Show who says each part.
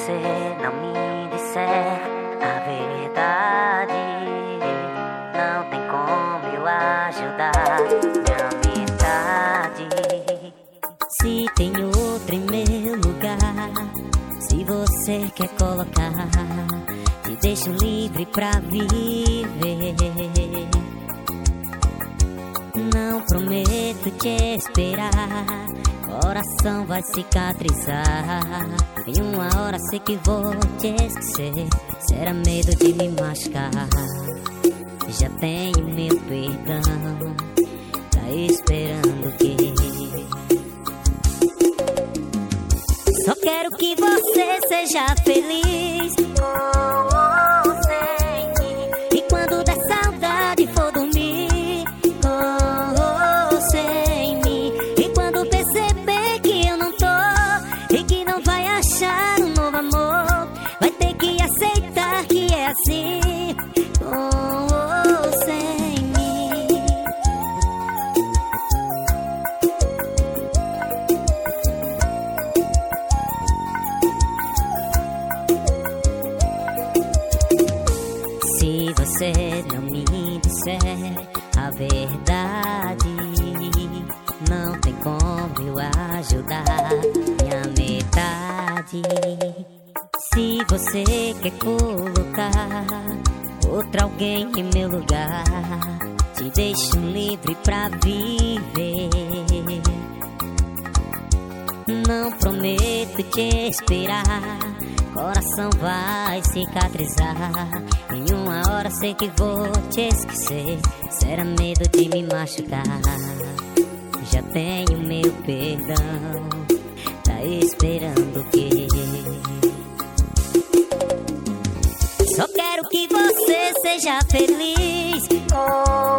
Speaker 1: você não me disser a verdade, não tem como eu ajudar minha metade.
Speaker 2: Se tem outro em meu lugar, se você quer colocar, te deixo livre pra viver. Não prometo te esperar, coração vai cicatrizar. Em uma hora sei que vou te esquecer, será medo de me machucar. Já tenho meu perdão, tá esperando o quê? Só quero que você seja feliz com ou sem mim. E quando der saudade for dormir com ou sem mim. E quando perceber que eu não tô e que não vai achar um novo amor, vai ter que aceitar que é assim com ou sem mim. Se você não me disser a verdade, não tem como eu ajudar minha metade. Se você quer colocar outro alguém em meu lugar, te deixo livre pra viver. Não prometo te esperar, coração vai cicatrizar. Em uma hora sei que vou te esquecer, será medo de me machucar. Já tenho meu perdão, tá esperando o quê? Só quero que você seja feliz.